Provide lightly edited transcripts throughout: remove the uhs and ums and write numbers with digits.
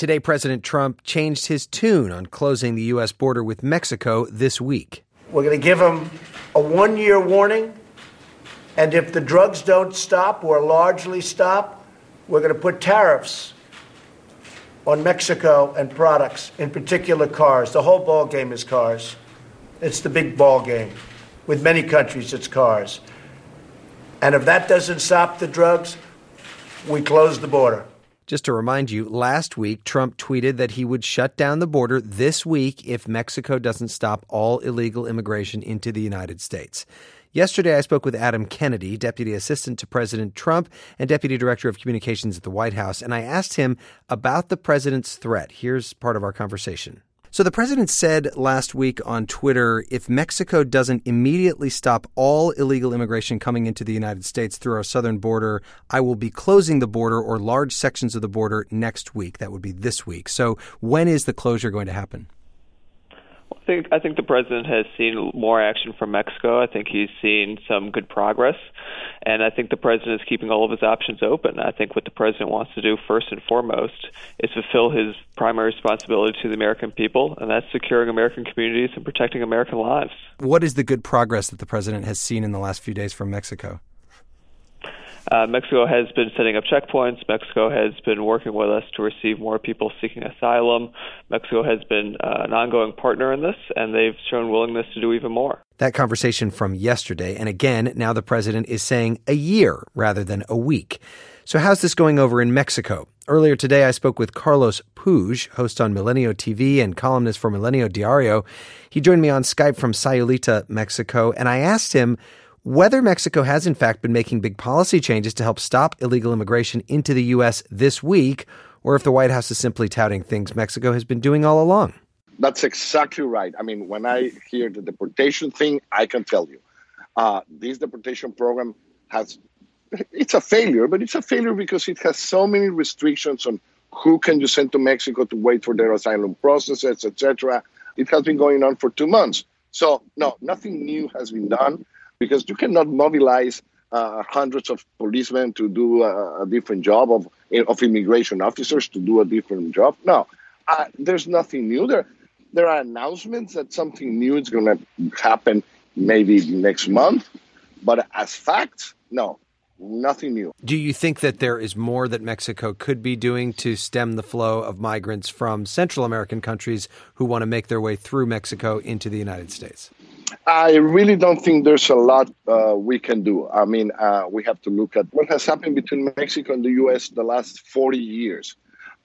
Today, President Trump changed his tune on closing the U.S. border with Mexico this week. We're going to give them a 1-year warning, and if the drugs don't stop or largely stop, we're going to put tariffs on Mexico and products, in particular cars. The whole ball game is cars. It's the big ball game. With many countries, it's cars. And if that doesn't stop the drugs, we close the border. Just to remind you, last week, Trump tweeted that he would shut down the border this week if Mexico doesn't stop all illegal immigration into the United States. Yesterday, I spoke with Adam Kennedy, Deputy Assistant to President Trump and Deputy Director of Communications at the White House, and I asked him about the president's threat. Here's part of our conversation. So the president said last week on Twitter, if Mexico doesn't immediately stop all illegal immigration coming into the United States through our southern border, I will be closing the border or large sections of the border next week. That would be this week. So when is the closure going to happen? I think the president has seen more action from Mexico. I think he's seen some good progress. And I think the president is keeping all of his options open. I think what the president wants to do first and foremost is fulfill his primary responsibility to the American people, and that's securing American communities and protecting American lives. What is the good progress that the president has seen in the last few days from Mexico? Mexico has been setting up checkpoints. Mexico has been working with us to receive more people seeking asylum. Mexico has been an ongoing partner in this, and they've shown willingness to do even more. That conversation from yesterday, and again, now the president is saying a year rather than a week. So how's this going over in Mexico? Earlier today, I spoke with Carlos Puig, host on Milenio TV and columnist for Milenio Diario. He joined me on Skype from Sayulita, Mexico, and I asked him whether Mexico has in fact been making big policy changes to help stop illegal immigration into the U.S. this week, or if the White House is simply touting things Mexico has been doing all along. That's exactly right. I mean, when I hear the deportation thing, I can tell you, this deportation program it's a failure, but it's a failure because it has so many restrictions on who can you send to Mexico to wait for their asylum processes, etc. It has been going on for 2 months. So, no, nothing new has been done. Because you cannot mobilize hundreds of policemen to do a different job of immigration officers to do a different job. No, there's nothing new. There are announcements that something new is going to happen maybe next month. But as facts, no, nothing new. Do you think that there is more that Mexico could be doing to stem the flow of migrants from Central American countries who want to make their way through Mexico into the United States? I really don't think there's a lot we can do. I mean, we have to look at what has happened between Mexico and the U.S. the last 40 years.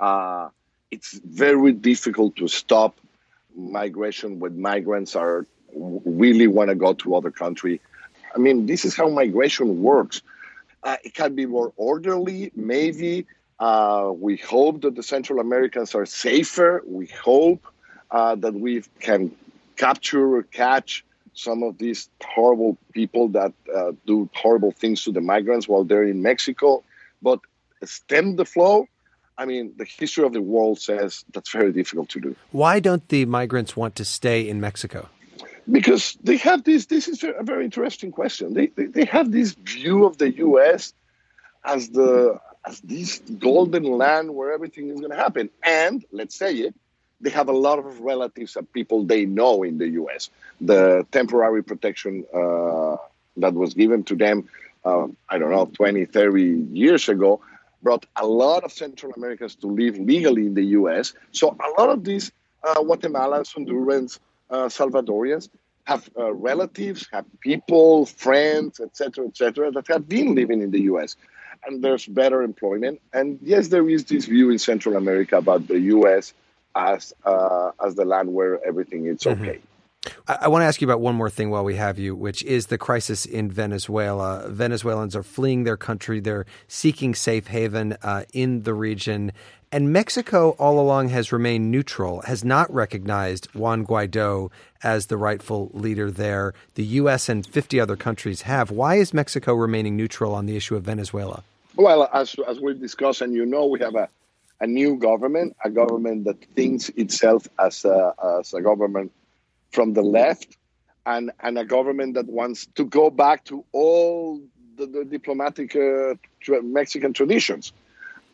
It's very difficult to stop migration when migrants really want to go to other country. I mean, this is how migration works. It can be more orderly, maybe. We hope that the Central Americans are safer. We hope that we can capture or catch some of these horrible people that do horrible things to the migrants while they're in Mexico. But stem the flow, I mean, the history of the world says that's very difficult to do. Why don't the migrants want to stay in Mexico? Because they have this is a very interesting question. They have this view of the U.S. as this golden land where everything is going to happen. And, let's say it, they have a lot of relatives and people they know in the U.S. The temporary protection that was given to them, 20, 30 years ago, brought a lot of Central Americans to live legally in the U.S. So a lot of these Guatemalans, Hondurans, Salvadorians have relatives, have people, friends, etc., that have been living in the U.S. And there's better employment. And yes, there is this view in Central America about the U.S. as the land where everything is okay. I want to ask you about one more thing while we have you, which is the crisis in Venezuela. Venezuelans are fleeing their country. They're seeking safe haven in the region. And Mexico all along has remained neutral, has not recognized Juan Guaido as the rightful leader there. The U.S. and 50 other countries have. Why is Mexico remaining neutral on the issue of Venezuela? Well, as we've discussed, and we have a new government, a government that thinks itself as a government from the left, and a government that wants to go back to all the diplomatic Mexican traditions.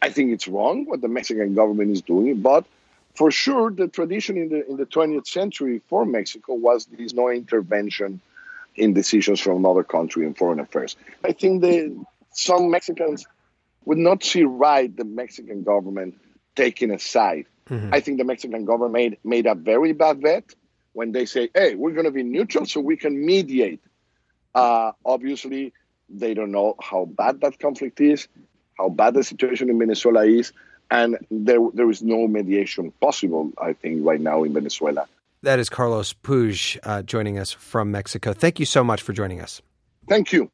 I think it's wrong what the Mexican government is doing, but for sure, the tradition in the 20th century for Mexico was this no intervention in decisions from another country in foreign affairs. I think some Mexicans would not see right the Mexican government taking a side. I think the Mexican government made a very bad bet when they say, hey, we're going to be neutral so we can mediate. Obviously, they don't know how bad that conflict is, how bad the situation in Venezuela is, and there is no mediation possible, I think, right now in Venezuela. That is Carlos Puig joining us from Mexico. Thank you so much for joining us. Thank you.